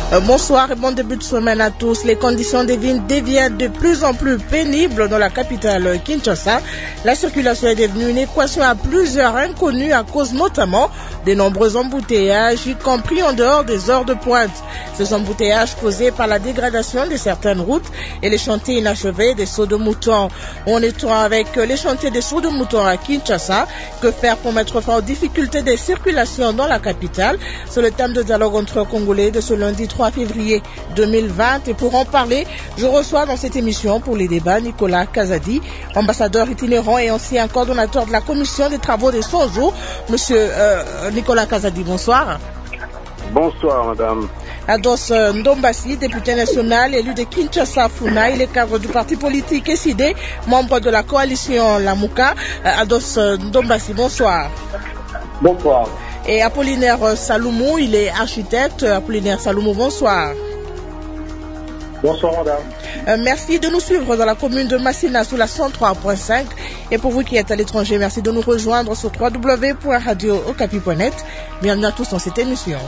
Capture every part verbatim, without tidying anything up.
Euh, bonsoir et bon début de semaine à tous. Les conditions de vie deviennent de plus en plus pénibles dans la capitale Kinshasa. La circulation est devenue une équation à plusieurs inconnues à cause notamment des nombreux embouteillages, y compris en dehors des heures de pointe. Ces embouteillages causés par la dégradation de certaines routes et les chantiers inachevés des sauts de moutons. On est avec les chantiers des sauts de moutons à Kinshasa. Que faire pour mettre fin aux difficultés de circulation dans la capitale? C'est le thème de dialogue entre Congolais de ce lundi trois février deux mille vingt. Et pour en parler, je reçois dans cette émission pour les débats Nicolas Kazadi, ambassadeur itinérant et ancien coordonnateur de la commission des travaux des cent jours. Monsieur euh, Nicolas Kazadi, bonsoir. Bonsoir, madame. Ados Ndombasi, député national, élu de Kinshasa Funa, il est cadre du parti politique S I D, membre de la coalition Lamuka. Ados Ndombasi, bonsoir. Bonsoir. Et Apollinaire Saloumou, il est architecte. Apollinaire Saloumou, bonsoir. Bonsoir, madame. Euh, merci de nous suivre dans la commune de Massina sous la cent trois point cinq. Et pour vous qui êtes à l'étranger, merci de nous rejoindre sur w w w point radio okapi point net. Bienvenue à tous dans cette émission.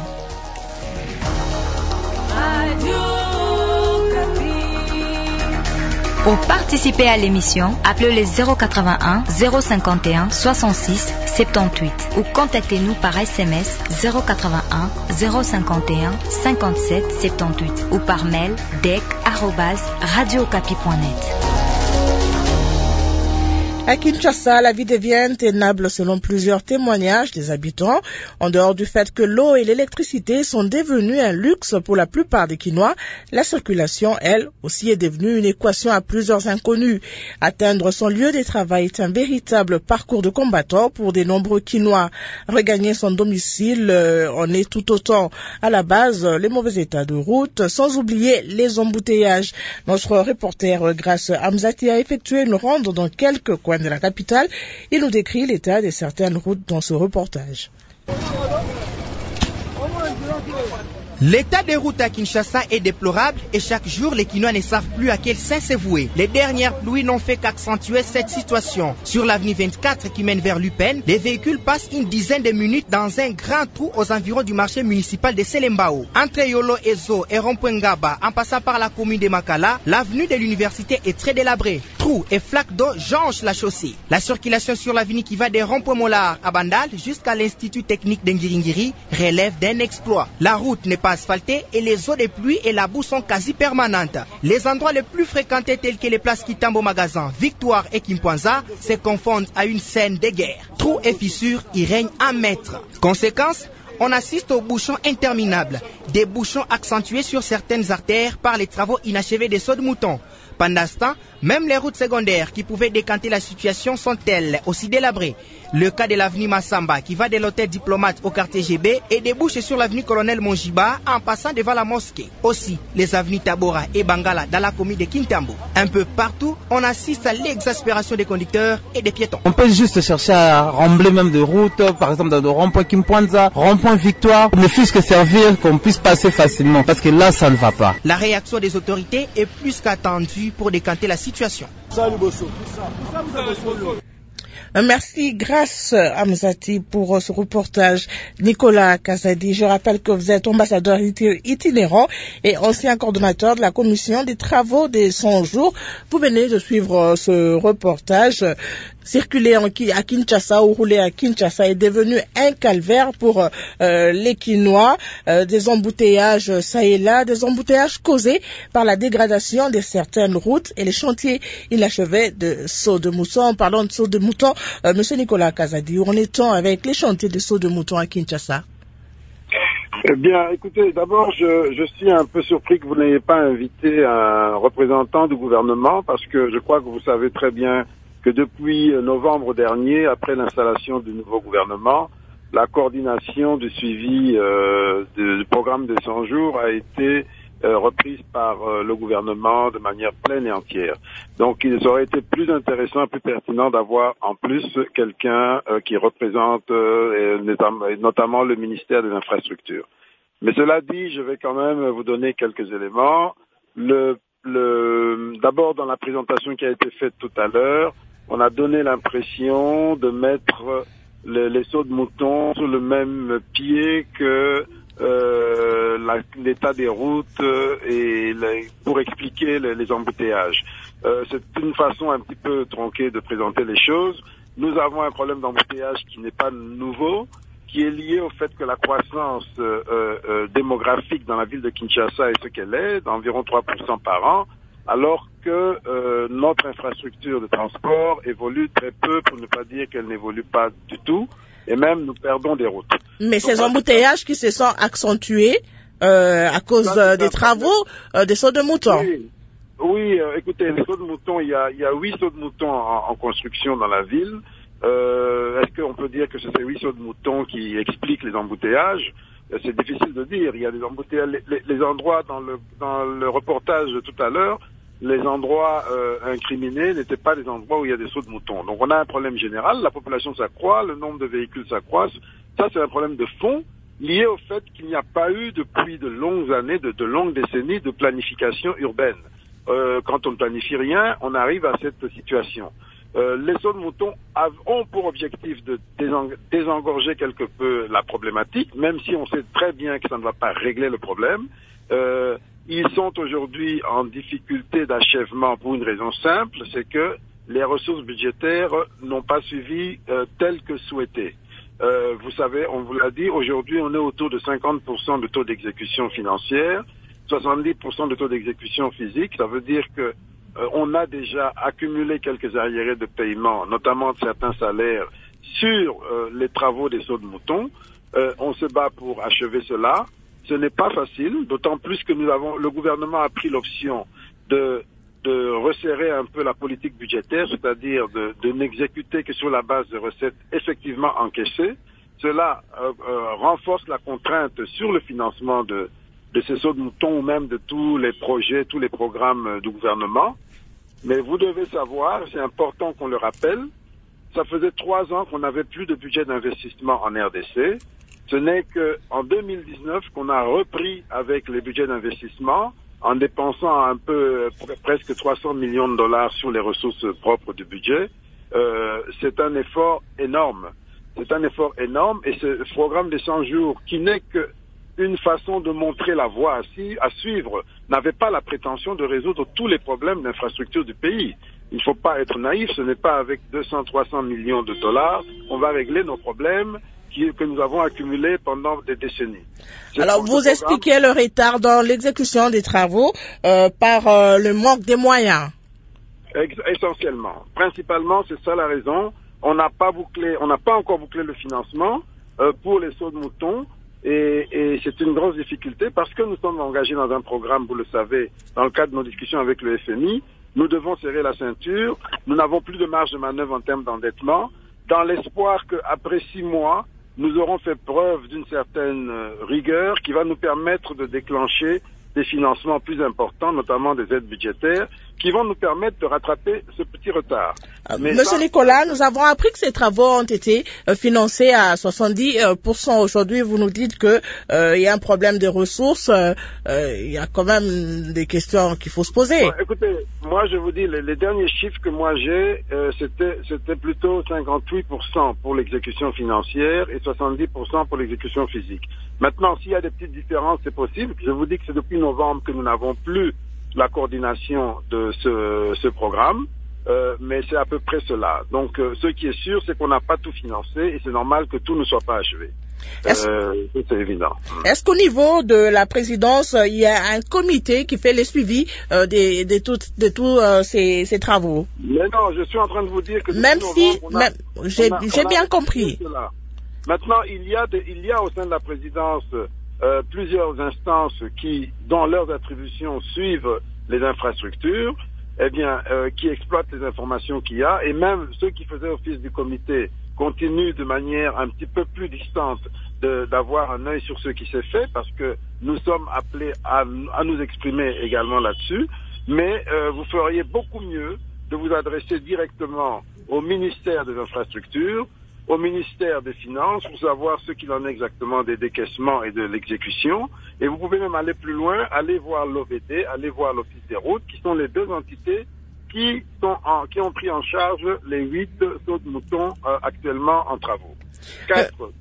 Pour participer à l'émission, appelez le zéro quatre-vingt-un zéro cinquante et un soixante-six soixante-dix-huit ou contactez-nous par S M S zéro quatre-vingt-un zéro cinquante et un cinquante-sept soixante-dix-huit ou par mail d e c arobase radio okapi point net. À Kinshasa, la vie devient intenable selon plusieurs témoignages des habitants. En dehors du fait que l'eau et l'électricité sont devenues un luxe pour la plupart des Kinois, la circulation, elle, aussi est devenue une équation à plusieurs inconnus. Atteindre son lieu de travail est un véritable parcours de combattant pour de nombreux Kinois. Regagner son domicile euh, en est tout autant. À la base, les mauvais états de route, sans oublier les embouteillages. Notre reporter, Grâce Amzati, a effectué une ronde dans quelques coins de la capitale. Il nous décrit l'état de certaines routes dans ce reportage. L'état des routes à Kinshasa est déplorable et chaque jour les Kinois ne savent plus à quel saint se vouer. Les dernières pluies n'ont fait qu'accentuer cette situation. Sur l'avenue vingt-quatre qui mène vers Lupin, les véhicules passent une dizaine de minutes dans un grand trou aux environs du marché municipal de Selembao. Entre Yolo Ezo et Rompuengaba, en passant par la commune de Makala, l'avenue de l'université est très délabrée. Trous et flaques d'eau jonchent la chaussée. La circulation sur l'avenue qui va des Rompuemolar à Bandal jusqu'à l'institut technique d'Ngiringiri relève d'un exploit. La route n'est pas asphaltée et les eaux de pluie et la boue sont quasi permanentes. Les endroits les plus fréquentés tels que les places Kitambo Magasin, Victoire et Kimpanza se confondent à une scène de guerre. Trous et fissures y règnent un mètre. Conséquence, on assiste aux bouchons interminables, des bouchons accentués sur certaines artères par les travaux inachevés des sauts de moutons. Pendant ce temps, même les routes secondaires qui pouvaient décanter la situation sont elles aussi délabrées. Le cas de l'avenue Massamba qui va de l'hôtel Diplomate au quartier G B et débouche sur l'avenue Colonel Monjiba en passant devant la mosquée. Aussi, les avenues Tabora et Bangala dans la commune de Kintambo. Un peu partout, on assiste à l'exaspération des conducteurs et des piétons. On peut juste chercher à rembler même de routes, par exemple dans le rond-point Kimpanza, rond-point Victoire, ne fût-ce que servir qu'on puisse passer facilement parce que là, ça ne va pas. La réaction des autorités est plus qu'attendue pour décanter la situation. Merci, Grâce Amzati, pour ce reportage. Nicolas Kazadi, je rappelle que vous êtes ambassadeur itinérant et ancien coordonnateur de la commission des travaux des cent jours. Vous venez de suivre ce reportage. Circuler à Kinshasa ou rouler à Kinshasa est devenu un calvaire pour euh, les Kinois. Euh, des embouteillages ça et là, des embouteillages causés par la dégradation de certaines routes et les chantiers inachevés de sauts de moutons. En parlant de sauts de moutons, euh, Monsieur Nicolas Kazadi, où en est-on avec les chantiers de sauts de moutons à Kinshasa? Eh bien, écoutez, d'abord, je, je suis un peu surpris que vous n'ayez pas invité un représentant du gouvernement parce que je crois que vous savez très bien que depuis novembre dernier, après l'installation du nouveau gouvernement, la coordination du suivi euh, du programme des cent jours a été euh, reprise par euh, le gouvernement de manière pleine et entière. Donc, il aurait été plus intéressant et plus pertinent d'avoir en plus quelqu'un euh, qui représente euh, et notamment le ministère des Infrastructures. Mais cela dit, je vais quand même vous donner quelques éléments. Le, le, d'abord, dans la présentation qui a été faite tout à l'heure, on a donné l'impression de mettre les, les sauts de moutons sur le même pied que euh, euh, la, l'état des routes euh, et les, pour expliquer les, les embouteillages. Euh, c'est une façon un petit peu tronquée de présenter les choses. Nous avons un problème d'embouteillage qui n'est pas nouveau, qui est lié au fait que la croissance euh, euh, démographique dans la ville de Kinshasa est ce qu'elle est, d'environ trois pour cent par an, alors que euh, notre infrastructure de transport évolue très peu, pour ne pas dire qu'elle n'évolue pas du tout, et même nous perdons des routes. Mais Donc, ces embouteillages qui se sont accentués euh, à cause euh, des travaux euh, des sauts de moutons. Oui, oui euh, écoutez, les sauts de moutons, il y a, il y a huit sauts de moutons en, en construction dans la ville. Euh, est-ce qu'on peut dire que c'est ces huit sauts de moutons qui expliquent les embouteillages? euh, C'est difficile de dire. Il y a des embouteillages, les, les endroits dans le, dans le reportage de tout à l'heure, les endroits euh, incriminés n'étaient pas des endroits où il y a des sauts de moutons. Donc on a un problème général, la population s'accroît, le nombre de véhicules s'accroît. Ça, c'est un problème de fond lié au fait qu'il n'y a pas eu depuis de longues années, de, de longues décennies de planification urbaine. Euh, quand on ne planifie rien, on arrive à cette situation. Euh, les sauts de moutons ont pour objectif de désengorger quelque peu la problématique, même si on sait très bien que ça ne va pas régler le problème. Euh, ils sont aujourd'hui en difficulté d'achèvement pour une raison simple, c'est que les ressources budgétaires n'ont pas suivi euh, tel que souhaité. Euh, vous savez, on vous l'a dit, aujourd'hui on est autour de cinquante pour cent de taux d'exécution financière, soixante-dix pour cent de taux d'exécution physique. Ça veut dire que Euh, on a déjà accumulé quelques arriérés de paiement, notamment de certains salaires, sur euh, les travaux des sauts de moutons. Euh, on se bat pour achever cela. Ce n'est pas facile, d'autant plus que nous avons, le gouvernement a pris l'option de, de resserrer un peu la politique budgétaire, c'est-à-dire de, de n'exécuter que sur la base de recettes effectivement encaissées. Cela euh, euh, renforce la contrainte sur le financement de de ces sauts de moutons ou même de tous les projets, tous les programmes du gouvernement. Mais vous devez savoir, c'est important qu'on le rappelle, ça faisait trois ans qu'on n'avait plus de budget d'investissement en R D C. Ce n'est qu'en deux mille dix-neuf qu'on a repris avec les budgets d'investissement en dépensant un peu, presque trois cents millions de dollars sur les ressources propres du budget. Euh, c'est un effort énorme. C'est un effort énorme et ce programme des cent jours qui n'est que une façon de montrer la voie à, si, à suivre, n'avait pas la prétention de résoudre tous les problèmes d'infrastructure du pays. Il ne faut pas être naïf, ce n'est pas avec deux cents, trois cents millions de dollars qu'on va régler nos problèmes qui, que nous avons accumulés pendant des décennies. C'est Alors, vous expliquez le retard dans l'exécution des travaux euh, par euh, le manque des moyens. Essentiellement. Principalement, c'est ça la raison. On n'a pas bouclé, on n'a pas encore bouclé le financement euh, pour les sauts de moutons. Et, et c'est une grosse difficulté parce que nous sommes engagés dans un programme, vous le savez, dans le cadre de nos discussions avec le F M I. Nous devons serrer la ceinture. Nous n'avons plus de marge de manœuvre en termes d'endettement, dans l'espoir qu'après six mois, nous aurons fait preuve d'une certaine rigueur qui va nous permettre de déclencher des financements plus importants, notamment des aides budgétaires, qui vont nous permettre de rattraper ce petit retard. Mais Monsieur ça... Nicolas, nous avons appris que ces travaux ont été euh, financés à soixante-dix pour cent. Aujourd'hui, vous nous dites que euh, il y a un problème de ressources. Euh, euh, il y a quand même des questions qu'il faut se poser. Ouais, écoutez, moi je vous dis, les, les derniers chiffres que moi j'ai, euh, c'était, c'était plutôt cinquante-huit pour cent pour l'exécution financière et soixante-dix pour cent pour l'exécution physique. Maintenant, s'il y a des petites différences, c'est possible. Je vous dis que c'est depuis novembre que nous n'avons plus la coordination de ce, ce programme, euh, mais c'est à peu près cela. Donc, euh, ce qui est sûr, c'est qu'on n'a pas tout financé et c'est normal que tout ne soit pas achevé. Est-ce, euh, c'est évident. Est-ce qu'au niveau de la présidence, il y a un comité qui fait le suivi euh, de, de tous de tout, euh, ces, ces travaux? Mais non, je suis en train de vous dire que... Même si... A, même, j'ai, a, j'ai bien compris. Maintenant, il y a, de, il y a au sein de la présidence... Euh, plusieurs instances qui, dans leurs attributions, suivent les infrastructures, eh bien, euh, qui exploitent les informations qu'il y a, et même ceux qui faisaient office du comité continuent de manière un petit peu plus distante de, d'avoir un œil sur ce qui s'est fait, parce que nous sommes appelés à, à nous exprimer également là-dessus, mais euh, vous feriez beaucoup mieux de vous adresser directement au ministère des Infrastructures, au ministère des Finances pour savoir ce qu'il en est exactement des décaissements et de l'exécution. Et vous pouvez même aller plus loin, aller voir l'O V D, aller voir l'Office des routes, qui sont les deux entités qui, sont en, qui ont pris en charge les huit sauts de moutons euh, actuellement en travaux. Quatre,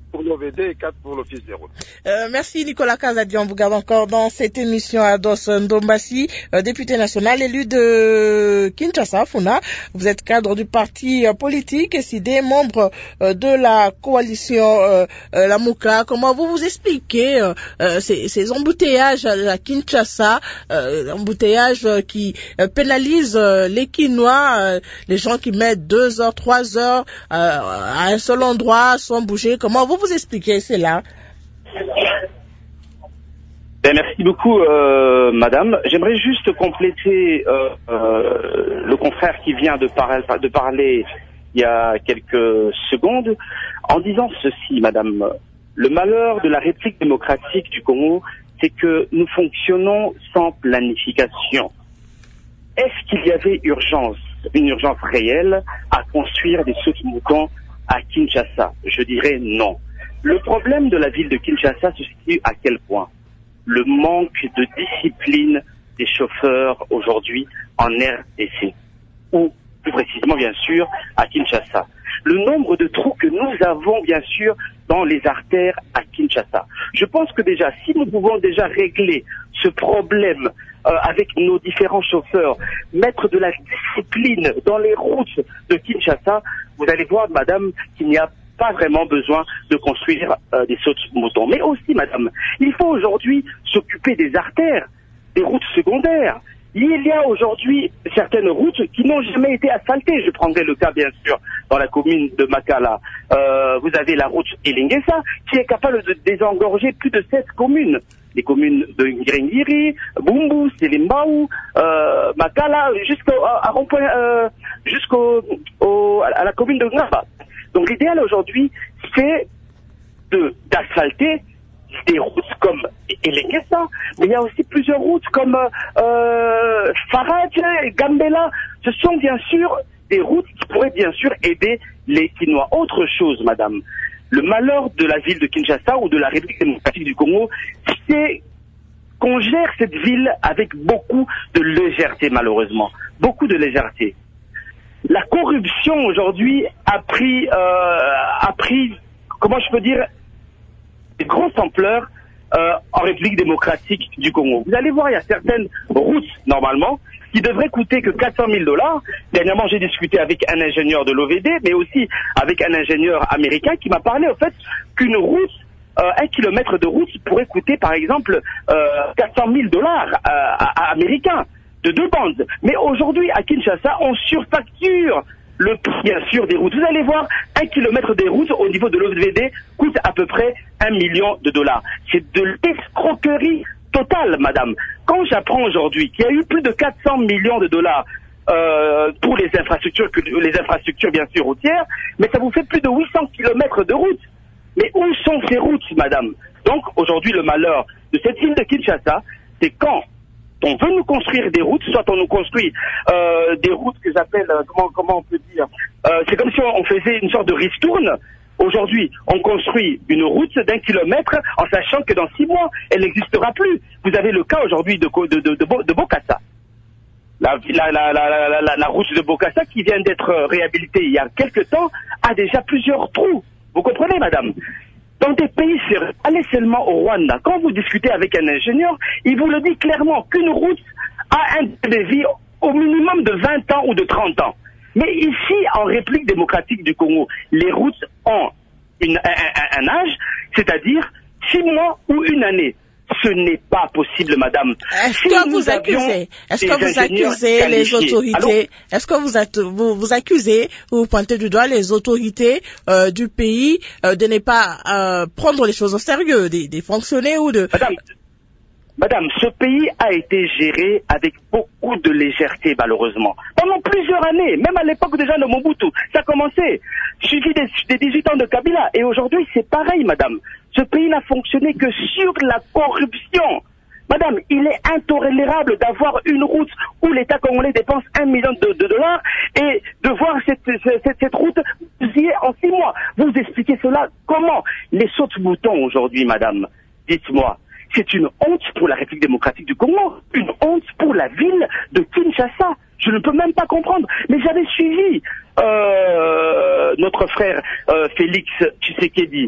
pour l'O V D et quatre pour l'Office des routes. Euh, merci Nicolas Kazadi. On vous garde encore dans cette émission à Dos Ndombasi, euh, député national élu de Kinshasa, Funa. Vous êtes cadre du parti euh, politique S I D, membre euh, de la coalition euh, euh, Lamuka. Comment vous vous expliquez euh, euh, ces, ces embouteillages à Kinshasa, euh, embouteillages euh, qui euh, pénalisent euh, les Kinois, euh, les gens qui mettent deux heures, trois heures euh, à un seul endroit sans bouger. Comment vous vous expliquez cela? Ben, merci beaucoup, euh, madame. J'aimerais juste compléter euh, euh, le confrère qui vient de, par de parler il y a quelques secondes en disant ceci, madame. Le malheur de la République démocratique du Congo, c'est que nous fonctionnons sans planification. Est-ce qu'il y avait urgence, une urgence réelle, à construire des sautes-moutons à Kinshasa? Je dirais non. Le problème de la ville de Kinshasa se situe à quel point? Le manque de discipline des chauffeurs aujourd'hui en R D C, ou plus précisément bien sûr à Kinshasa. Le nombre de trous que nous avons bien sûr dans les artères à Kinshasa. Je pense que déjà, si nous pouvons déjà régler ce problème euh, avec nos différents chauffeurs, mettre de la discipline dans les routes de Kinshasa, vous allez voir, madame, qu'il n'y a pas vraiment besoin de construire euh, des sautes-moutons. Mais aussi, madame, il faut aujourd'hui s'occuper des artères, des routes secondaires. Il y a aujourd'hui certaines routes qui n'ont jamais été asphaltées. Je prendrai le cas, bien sûr, dans la commune de Makala. Euh, vous avez la route Elengesa, qui est capable de désengorger plus de sept communes. Les communes de Ngirengiri, Bumbu, Selimbaou, euh, Makala, jusqu'au à, à, euh, jusqu'au au, à la commune de Ngaba. Donc l'idéal aujourd'hui, c'est de d'asphalter des routes comme Elengesa, mais il y a aussi plusieurs routes comme euh, Faraj et Gambela. Ce sont bien sûr des routes qui pourraient bien sûr aider les Kinois. Autre chose, madame, le malheur de la ville de Kinshasa ou de la République démocratique du Congo, c'est qu'on gère cette ville avec beaucoup de légèreté, malheureusement. Beaucoup de légèreté. La corruption aujourd'hui a pris, euh, a pris, comment je peux dire, de grande ampleur euh, en République démocratique du Congo. Vous allez voir, il y a certaines routes, normalement, qui devraient coûter que quatre cent mille dollars. Dernièrement, j'ai discuté avec un ingénieur de l'O V D, mais aussi avec un ingénieur américain qui m'a parlé, au fait, qu'une route, euh, un kilomètre de route pourrait coûter, par exemple, euh, quatre cent mille dollars euh, américains, de deux bandes. Mais aujourd'hui, à Kinshasa, on surfacture le prix, bien sûr, des routes. Vous allez voir, un kilomètre des routes au niveau de l'O V D coûte à peu près un million de dollars. C'est de l'escroquerie totale, madame. Quand j'apprends aujourd'hui qu'il y a eu plus de quatre cents millions de dollars euh, pour les infrastructures, les infrastructures bien sûr routières, mais ça vous fait plus de huit cents kilomètres de routes. Mais où sont ces routes, madame? Donc aujourd'hui, le malheur de cette ville de Kinshasa, c'est quand on veut nous construire des routes, soit on nous construit euh, des routes que j'appelle, euh, comment, comment on peut dire, euh, c'est comme si on, on faisait une sorte de ristourne. Aujourd'hui, on construit une route d'un kilomètre en sachant que dans six mois, elle n'existera plus. Vous avez le cas aujourd'hui de, de, de, de, de Bokassa. La, la, la, la, la, la route de Bokassa qui vient d'être réhabilitée il y a quelques temps a déjà plusieurs trous. Vous comprenez, madame? Dans des pays, allez seulement au Rwanda. Quand vous discutez avec un ingénieur, il vous le dit clairement qu'une route a un débit au minimum de vingt ans ou de trente ans. Mais ici, en République démocratique du Congo, les routes ont une, un, un, un âge, c'est-à-dire six mois ou une année. Ce n'est pas possible, madame. Est-ce si que vous accusez, est-ce que vous accusez les autorités, est-ce que vous, vous, vous accusez, vous pointez du doigt les autorités euh, du pays euh, de ne pas euh, prendre les choses au sérieux, des, des fonctionnaires ou de... Madame, madame, ce pays a été géré avec beaucoup de légèreté, malheureusement. Pendant plusieurs années, même à l'époque déjà de Mobutu, ça a commencé, suivi des, des dix-huit ans de Kabila. Et aujourd'hui, c'est pareil, madame. Ce pays n'a fonctionné que sur la corruption. Madame, il est intolérable d'avoir une route où l'État congolais dépense un million de, de dollars et de voir cette, cette, cette route bousillée en six mois. Vous expliquez cela comment? Les sautes-moutons aujourd'hui, madame, dites-moi, c'est une honte pour la République démocratique du Congo, une honte pour la ville de Kinshasa. Je ne peux même pas comprendre. Mais j'avais suivi euh, notre frère euh, Félix Tshisekedi.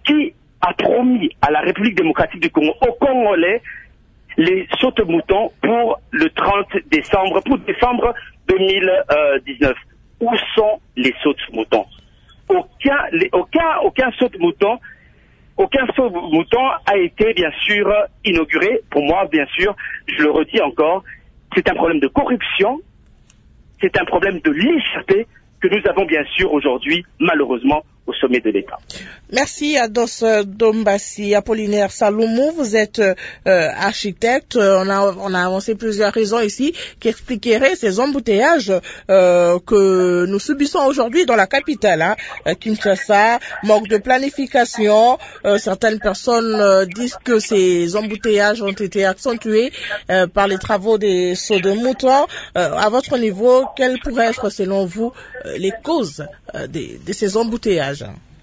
qui a promis à la République démocratique du Congo, aux Congolais, les sautes-moutons pour le trente décembre, pour décembre deux mille dix-neuf. Où sont les sautes-moutons? Aucun, les, aucun, aucun saute-mouton, aucun saute-mouton a été bien sûr inauguré. Pour moi, bien sûr, je le redis encore, c'est un problème de corruption, c'est un problème de légèreté que nous avons bien sûr aujourd'hui, malheureusement, au sommet de l'État. Merci Ados Dombassi. Apollinaire Saloumou, vous êtes euh, architecte. On a, on a avancé plusieurs raisons ici qui expliqueraient ces embouteillages euh, que nous subissons aujourd'hui dans la capitale, hein, Kinshasa, manque de planification. Euh, certaines personnes euh, disent que ces embouteillages ont été accentués euh, par les travaux des sauts de moutons. Euh, à votre niveau, quelles pourraient être selon vous euh, les causes euh, de, de ces embouteillages?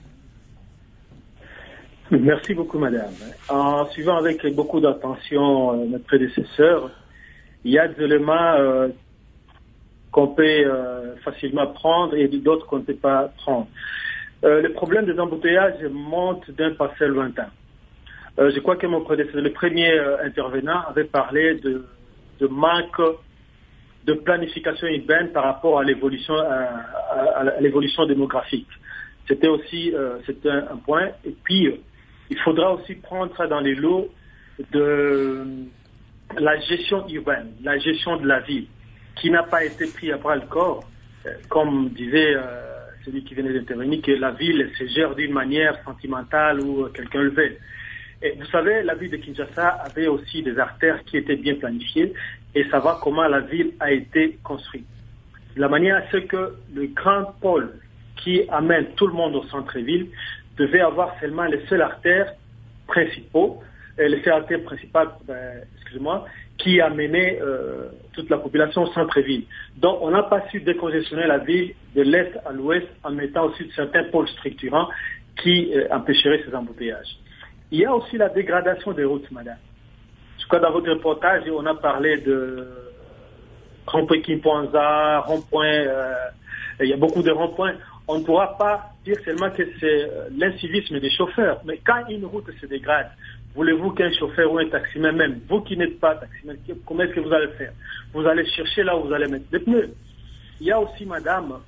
Merci beaucoup, madame. En suivant avec beaucoup d'attention euh, notre prédécesseur, il y a des éléments euh, qu'on peut euh, facilement prendre et d'autres qu'on ne peut pas prendre. Euh, le problème des embouteillages monte d'un passé lointain. Euh, je crois que mon prédécesseur, le premier euh, intervenant, avait parlé de, de manque de planification urbaine par rapport à l'évolution, à, à, à l'évolution démographique. C'était aussi euh, c'était un, un point. Et puis, euh, il faudra aussi prendre ça dans les lots de la gestion urbaine, la gestion de la ville, qui n'a pas été pris à bras le corps, euh, comme disait euh, celui qui venait d'intervenir, que la ville se gère d'une manière sentimentale ou euh, quelqu'un le fait. Et vous savez, la ville de Kinshasa avait aussi des artères qui étaient bien planifiées et savoir comment la ville a été construite. De la manière à ce que le grand pôle qui amène tout le monde au centre-ville devait avoir seulement les seules artères principaux, et les seules artères principales, ben, excusez-moi, qui amenaient euh, toute la population au centre-ville. Donc, on n'a pas su décongestionner la ville de l'est à l'ouest en mettant aussi certains pôles structurants qui euh, empêcheraient ces embouteillages. Il y a aussi la dégradation des routes, madame. Je crois dans votre reportage, on a parlé de rond-point Kimpanza, rond-point, euh, il y a beaucoup de ronds-points. On ne pourra pas dire seulement que c'est l'incivisme des chauffeurs. Mais quand une route se dégrade, voulez-vous qu'un chauffeur ou un taximan, même vous qui n'êtes pas taximan, comment est-ce que vous allez le faire? Vous allez chercher là où vous allez mettre des pneus. Il y a aussi, madame,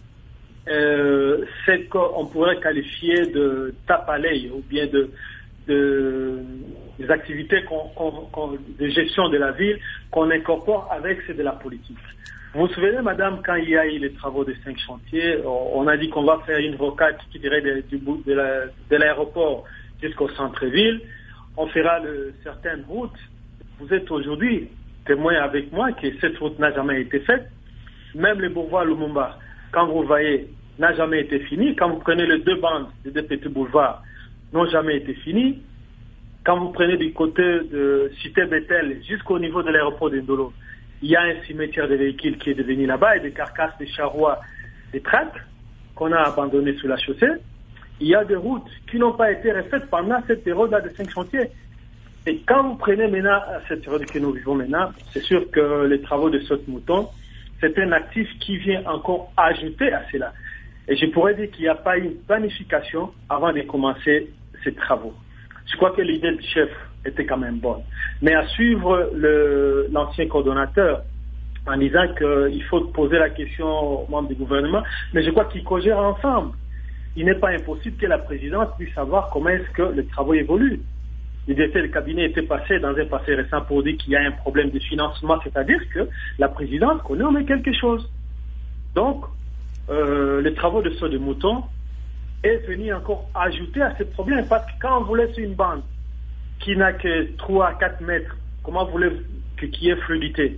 euh, ce qu'on pourrait qualifier de tape à l'œil ou bien de, de, des activités qu'on, qu'on, qu'on, de gestion de la ville qu'on incorpore avec ceux de la politique. Vous vous souvenez, madame, quand il y a eu les travaux des cinq chantiers, on a dit qu'on va faire une rocade qui dirait de, du bout de, la, de l'aéroport jusqu'au centre-ville. On fera le, certaines routes. Vous êtes aujourd'hui témoin avec moi que cette route n'a jamais été faite. Même le boulevard Lumumba, quand vous voyez, n'a jamais été fini. Quand vous prenez les deux bandes des deux petits boulevards, n'ont jamais été finis. Quand vous prenez du côté de Cité Bethel jusqu'au niveau de l'aéroport de Ndolo, il y a un cimetière de véhicules qui est devenu là-bas et des carcasses de charrois, des tracts qu'on a abandonnés sur la chaussée. Il y a des routes qui n'ont pas été refaites pendant cette période-là de cinq chantiers. Et quand vous prenez maintenant cette période que nous vivons maintenant, c'est sûr que les travaux de saute-mouton, c'est un actif qui vient encore ajouter à cela. Et je pourrais dire qu'il n'y a pas eu une planification avant de commencer ces travaux. Je crois que l'idée du chef était quand même bonne. Mais à suivre le, l'ancien coordonnateur en disant qu'il faut poser la question aux membres du gouvernement, mais je crois qu'ils cogèrent ensemble. Il n'est pas impossible que la présidente puisse savoir comment est-ce que les travaux évoluent. Le directeur du cabinet était passé dans un passé récent pour dire qu'il y a un problème de financement, c'est-à-dire que la présidente connaît au moins quelque chose. Donc, euh, les travaux de saut de mouton est venu encore ajouter à ce problème, parce que quand on vous laisse une bande qui n'a que trois à quatre mètres, comment voulez-vous qu'il y ait fluidité?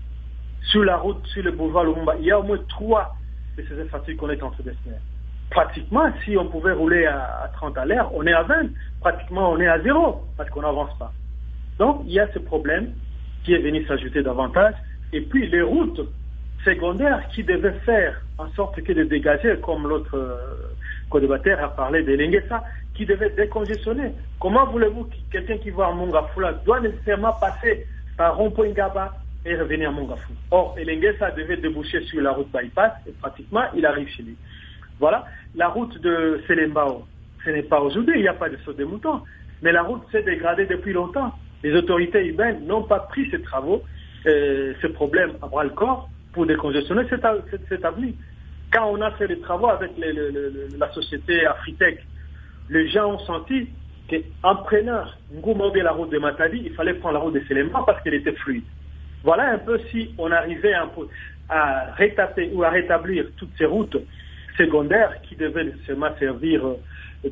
Sur la route, sur le boulevard Lumumba, il y a au moins trois de ces infrastructures qu'on est en train de faire. Pratiquement, si on pouvait rouler à trente à l'heure, on est à vingt. Pratiquement, on est à zéro, parce qu'on n'avance pas. Donc, il y a ce problème qui est venu s'ajouter davantage. Et puis, les routes secondaires qui devaient faire en sorte que de dégager, comme l'autre euh, co-débatteur a parlé de l'Enguessa, qui devait décongestionner. Comment voulez-vous que quelqu'un qui va à Mongafula doit nécessairement passer par rond-point Ngaba et revenir à Mongafou? Or, l'Enguessa devait déboucher sur la route bypass et pratiquement, il arrive chez lui. Voilà. La route de Selembao, ce n'est pas aujourd'hui, il n'y a pas de saut des moutons. Mais la route s'est dégradée depuis longtemps. Les autorités urbaines n'ont pas pris ces travaux, euh, ces problèmes à bras le corps pour décongestionner cette, cette, cette avenue. Quand on a fait les travaux avec les, le, le, la société Afritech, les gens ont senti qu'en prenant Ngoumobe la route de Matadi, il fallait prendre la route de Séléma parce qu'elle était fluide. Voilà un peu si on arrivait un peu à rétablir ou à rétablir toutes ces routes secondaires qui devaient seulement servir. Euh,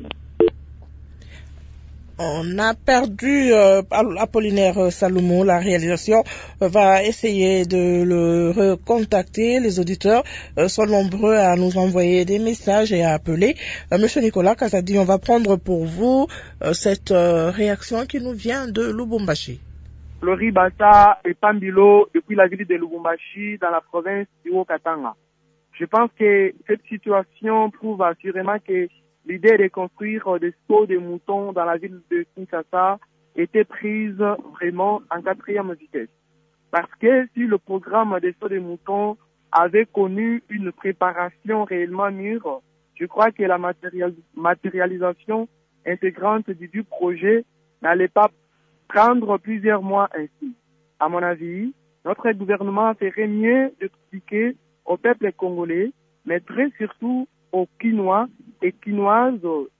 On a perdu euh, Apollinaire Salomon. La réalisation euh, va essayer de le recontacter. Les auditeurs euh, sont nombreux à nous envoyer des messages et à appeler. Euh, Monsieur Nicolas Kazadi, on va prendre pour vous euh, cette euh, réaction qui nous vient de Lubumbashi. Flori Bassa et Pambilo depuis la ville de Lubumbashi dans la province du Haut-Katanga. Je pense que cette situation prouve assurément que l'idée de construire des sauts de moutons dans la ville de Kinshasa était prise vraiment en quatrième vitesse. Parce que si le programme des sauts de moutons avait connu une préparation réellement mûre, je crois que la matérialisation intégrante du, du projet n'allait pas prendre plusieurs mois ainsi. À mon avis, notre gouvernement ferait mieux d'expliquer au peuple congolais, mais très surtout aux Quinois et Quinoises,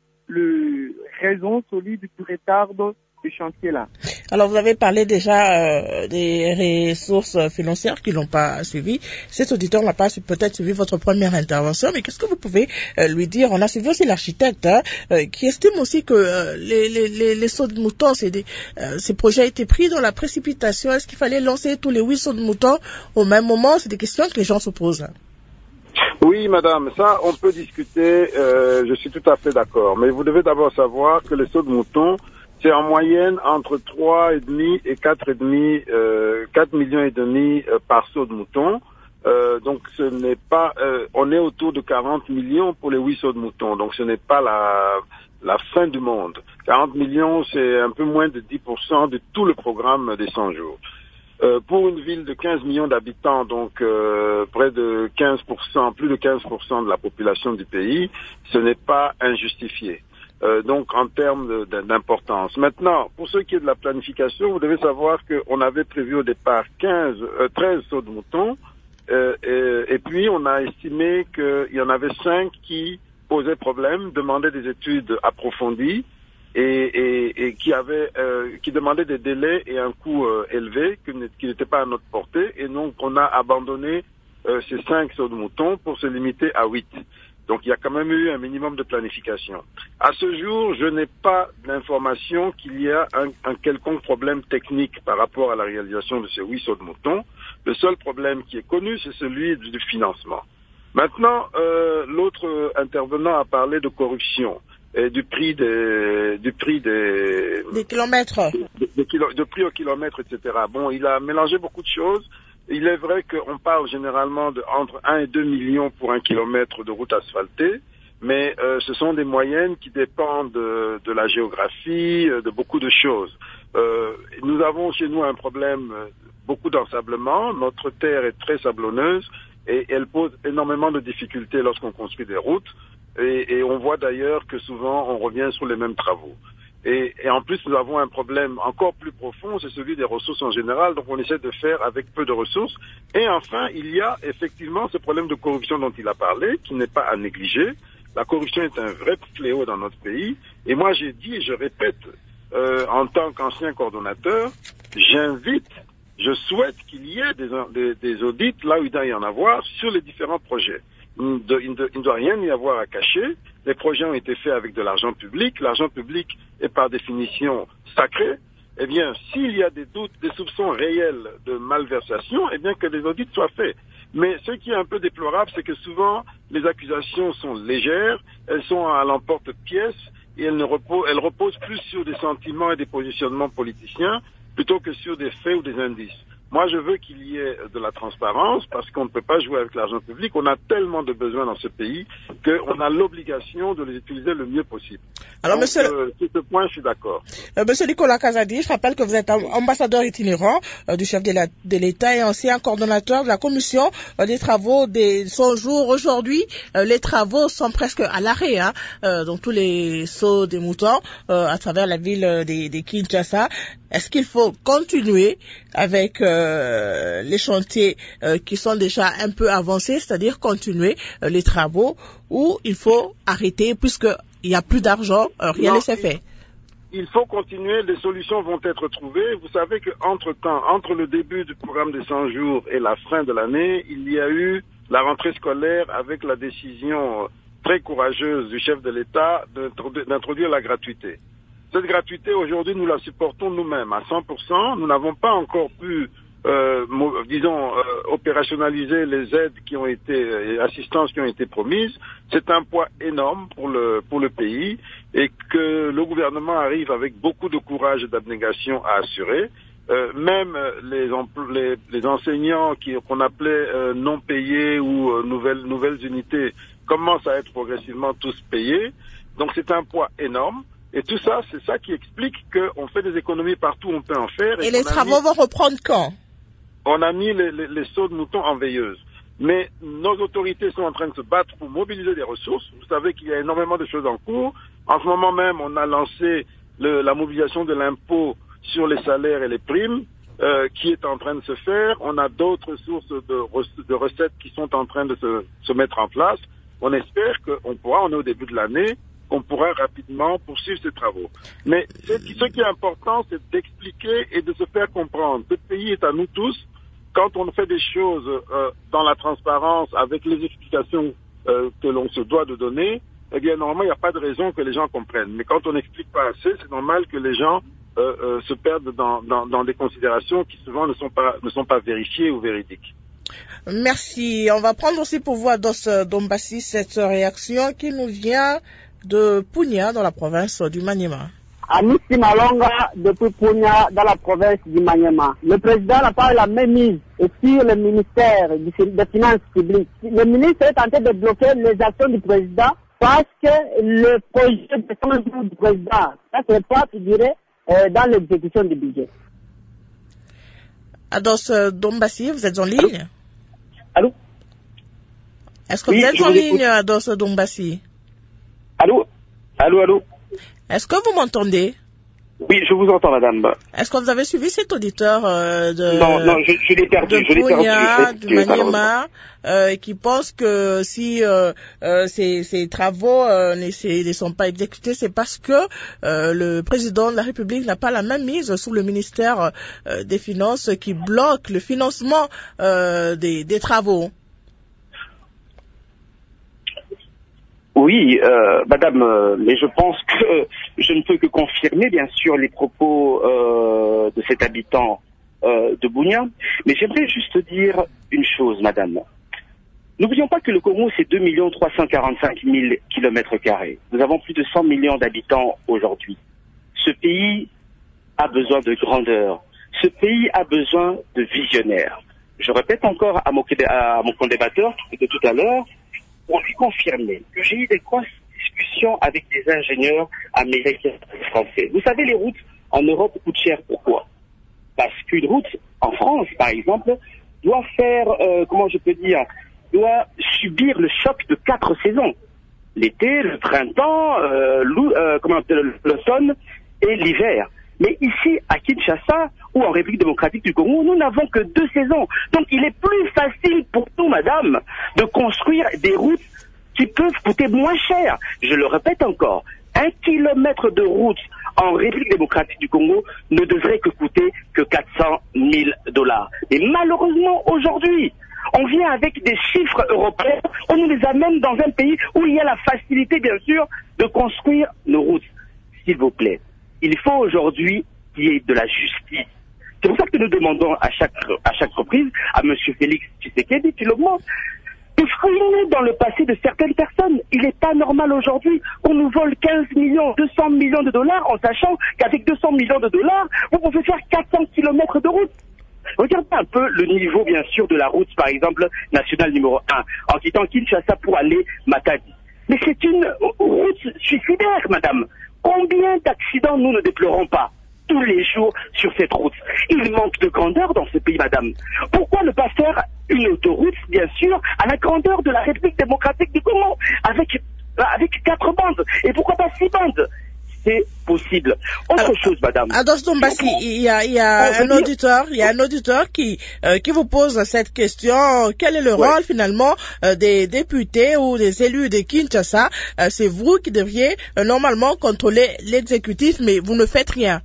le raison solide du retard du chantier-là. Alors, vous avez parlé déjà euh, des ressources financières qui n'ont pas suivi. Cet auditeur n'a pas peut-être suivi votre première intervention, mais qu'est-ce que vous pouvez euh, lui dire? On a suivi aussi l'architecte hein, euh, qui estime aussi que euh, les, les, les, les sauts de moutons, c'est des, euh, ces projets ont été pris dans la précipitation. Est-ce qu'il fallait lancer tous les huit sauts de moutons au même moment? C'est des questions que les gens se posent. Oui, madame, ça, on peut discuter, euh, je suis tout à fait d'accord. Mais vous devez d'abord savoir que les sauts de moutons, c'est en moyenne entre trois virgule cinq et quatre virgule cinq, euh, quatre millions et demi euh, par saut de mouton. Euh, donc ce n'est pas, euh, on est autour de quarante millions pour les huit sauts de mouton. Donc ce n'est pas la, la fin du monde. quarante millions, c'est un peu moins de dix pour cent de tout le programme des cent jours. Euh, pour une ville de quinze millions d'habitants, donc euh, près de quinze pour cent, plus de quinze pour cent de la population du pays, ce n'est pas injustifié. Euh, donc en termes d'importance. Maintenant, pour ce qui est de la planification, vous devez savoir qu'on avait prévu au départ quinze, euh, treize sauts de moutons, euh, et, et puis on a estimé qu'il y en avait cinq qui posaient problème, demandaient des études approfondies, et, et, et qui avait euh, qui demandait des délais et un coût euh, élevé qui n'était pas à notre portée, et donc on a abandonné euh, ces cinq sauts de moutons pour se limiter à huit. Donc il y a quand même eu un minimum de planification. À ce jour, je n'ai pas d'information qu'il y a un, un quelconque problème technique par rapport à la réalisation de ces huit sauts de moutons. Le seul problème qui est connu, c'est celui du financement. Maintenant, euh, l'autre intervenant a parlé de corruption et du prix des du prix des des kilomètres de, de, de, de prix au kilomètre, et cetera. Bon, il a mélangé beaucoup de choses. Il est vrai qu'on parle généralement de entre un et deux millions pour un kilomètre de route asphaltée, mais euh, ce sont des moyennes qui dépendent de, de la géographie, de beaucoup de choses. Euh, nous avons chez nous un problème, beaucoup d'ensablement. Notre terre est très sablonneuse et elle pose énormément de difficultés lorsqu'on construit des routes. Et, et on voit d'ailleurs que souvent on revient sur les mêmes travaux. Et, et en plus, nous avons un problème encore plus profond, c'est celui des ressources en général. Donc on essaie de faire avec peu de ressources. Et enfin, il y a effectivement ce problème de corruption dont il a parlé, qui n'est pas à négliger. La corruption est un vrai fléau dans notre pays. Et moi, j'ai dit, et je répète, euh, en tant qu'ancien coordonnateur, j'invite, je souhaite qu'il y ait des, des, des audits, là où il doit y en avoir, sur les différents projets. Il ne doit rien y avoir à cacher. Les projets ont été faits avec de l'argent public. L'argent public est par définition sacré. Eh bien, s'il y a des doutes, des soupçons réels de malversation, eh bien que des audits soient faits. Mais ce qui est un peu déplorable, c'est que souvent, les accusations sont légères, elles sont à l'emporte-pièce, et elles, ne reposent, elles reposent plus sur des sentiments et des positionnements politiciens, plutôt que sur des faits ou des indices. Moi, je veux qu'il y ait de la transparence parce qu'on ne peut pas jouer avec l'argent public. On a tellement de besoins dans ce pays qu'on a l'obligation de les utiliser le mieux possible. Alors, Donc, monsieur, euh, sur ce point, je suis d'accord. Euh, monsieur Nicolas Kazadi, je rappelle que vous êtes ambassadeur itinérant euh, du chef de l'État et ancien coordonnateur de la commission euh, des travaux des cent jours. Aujourd'hui, euh, les travaux sont presque à l'arrêt, hein, euh, donc tous les sauts des moutons euh, à travers la ville de, de Kinshasa. Est-ce qu'il faut continuer avec euh, les chantiers euh, qui sont déjà un peu avancés, c'est-à-dire continuer euh, les travaux, ou il faut arrêter puisqu'il n'y a plus d'argent, euh, rien ne s'est fait? Il faut continuer, les solutions vont être trouvées. Vous savez qu'entre-temps, entre le début du programme des cent jours et la fin de l'année, il y a eu la rentrée scolaire avec la décision très courageuse du chef de l'État d'introduire la gratuité. Cette gratuité, aujourd'hui, nous la supportons nous-mêmes à cent pour cent. Nous n'avons pas encore pu, euh, disons, euh, opérationnaliser les aides qui ont été, euh, assistances qui ont été promises. C'est un poids énorme pour le, pour le pays et que le gouvernement arrive avec beaucoup de courage et d'abnégation à assurer. Euh, même les, les, les enseignants qui, qu'on appelait euh, non payés ou euh, nouvelles, nouvelles unités commencent à être progressivement tous payés. Donc c'est un poids énorme. Et tout ça, c'est ça qui explique qu'on fait des économies partout où on peut en faire. Et, et les travaux mis, vont reprendre quand? On a mis les, les, les sauts de moutons en veilleuse. Mais nos autorités sont en train de se battre pour mobiliser des ressources. Vous savez qu'il y a énormément de choses en cours. En ce moment même, on a lancé le, la mobilisation de l'impôt sur les salaires et les primes, euh, qui est en train de se faire. On a d'autres sources de, de recettes qui sont en train de se, se mettre en place. On espère qu'on pourra, on est au début de l'année, qu'on pourra rapidement poursuivre ces travaux. Mais ce qui est important, c'est d'expliquer et de se faire comprendre. Ce pays est à nous tous. Quand on fait des choses euh, dans la transparence, avec les explications euh, que l'on se doit de donner, eh bien, normalement, il n'y a pas de raison que les gens comprennent. Mais quand on n'explique pas assez, c'est normal que les gens euh, euh, se perdent dans, dans, dans des considérations qui souvent ne sont pas, ne sont pas vérifiées ou véridiques. Merci. On va prendre aussi pour vous, Ados Dombassi, cette réaction qui nous vient de Punya, dans la province du Maniema. Amissi Malonga, depuis Punya, dans la province du Maniema. Le président n'a pas la même mise sur le ministère des Finances publiques. Le ministre est tenté de bloquer les actions du président parce que le projet de changement du président, ça c'est pas, tu dirais, euh, dans l'exécution du budget. Ados Dombassi, vous êtes en ligne? Allô? Est-ce que oui, vous êtes en ligne, Ados Dombassi? Allô? Allô, allô? Est-ce que vous m'entendez? Oui, je vous entends, madame. Est-ce que vous avez suivi cet auditeur euh, de... Non, non, je, je l'ai perdu, de je l'ai Punya, perdu. Du Maniema, euh, qui pense que si euh, euh, ces, ces travaux euh, ne, ne sont pas exécutés, c'est parce que euh, le président de la République n'a pas la même mise sous le ministère euh, des Finances qui bloque le financement euh, des, des travaux. Oui, euh, madame, euh, mais je pense que je ne peux que confirmer, bien sûr, les propos euh, de cet habitant euh, de Bunia. Mais j'aimerais juste dire une chose, madame. N'oublions pas que le Congo, c'est deux millions trois cent quarante-cinq mille kilomètres carrés. Nous avons plus de cent millions d'habitants aujourd'hui. Ce pays a besoin de grandeur. Ce pays a besoin de visionnaires. Je répète encore à mon, à mon condébatteur de tout à l'heure, pour lui confirmer que j'ai eu des grosses discussions avec des ingénieurs américains et français. Vous savez, les routes en Europe coûtent cher. Pourquoi? Parce qu'une route en France, par exemple, doit faire, euh, comment je peux dire, doit subir le choc de quatre saisons. L'été, le printemps, euh, euh, l'automne et l'hiver. Mais ici, à Kinshasa, ou en République démocratique du Congo, nous n'avons que deux saisons. Donc il est plus facile pour nous, madame, de construire des routes qui peuvent coûter moins cher. Je le répète encore, un kilomètre de route en République démocratique du Congo ne devrait que coûter que quatre cent mille dollars. Et malheureusement, aujourd'hui, on vient avec des chiffres européens, on nous les amène dans un pays où il y a la facilité, bien sûr, de construire nos routes. S'il vous plaît. Il faut aujourd'hui qu'il y ait de la justice. C'est pour ça que nous demandons à chaque, à chaque reprise à M. Félix Tshisekedi qu'il augmente. De fouiller dans le passé de certaines personnes. Il n'est pas normal aujourd'hui qu'on nous vole quinze millions, deux cents millions de dollars en sachant qu'avec deux cents millions de dollars, vous pouvez faire quatre cents kilomètres de route. Regardez un peu le niveau, bien sûr, de la route, par exemple, nationale numéro un, en quittant Kinshasa pour aller Matadi. Mais c'est une route suicidaire, madame. Combien d'accidents nous ne déplorons pas tous les jours sur cette route? Il manque de grandeur dans ce pays, madame. Pourquoi ne pas faire une autoroute, bien sûr, à la grandeur de la République démocratique du Congo, avec, avec quatre bandes? Et pourquoi pas six bandes? C'est possible. Autre Alors, chose, madame. Ados Dombassi, il y a, il y a un dire... auditeur, il y a un auditeur qui, euh, qui vous pose cette question. Quel est le ouais. rôle, finalement, euh, des députés ou des élus de Kinshasa? Euh, c'est vous qui devriez, euh, normalement, contrôler l'exécutif, mais vous ne faites rien.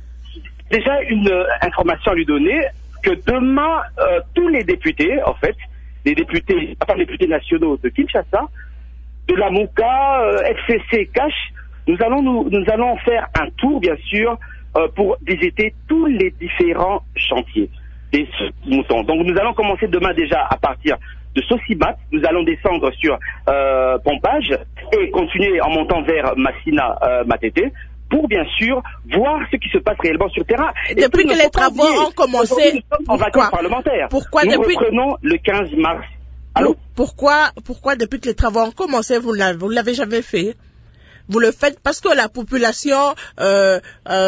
Déjà, une euh, information à lui donner, que demain, euh, tous les députés, en fait, les députés, à part les députés nationaux de Kinshasa, de la Mouka, euh, F C C, Cash, Nous allons, nous, nous allons faire un tour, bien sûr, euh, pour visiter tous les différents chantiers des moutons. Donc, nous allons commencer demain déjà à partir de Sosibat. Nous allons descendre sur euh, Pompage et continuer en montant vers Massina, euh, Matete, pour, bien sûr, voir ce qui se passe réellement sur le terrain. Et depuis que les travaux ont commencé, nous sommes en vacances parlementaires. Pourquoi nous depuis... reprenons le quinze mars. Allô? Pourquoi, pourquoi depuis que les travaux ont commencé, vous ne l'avez jamais fait? Vous le faites parce que la population euh, euh,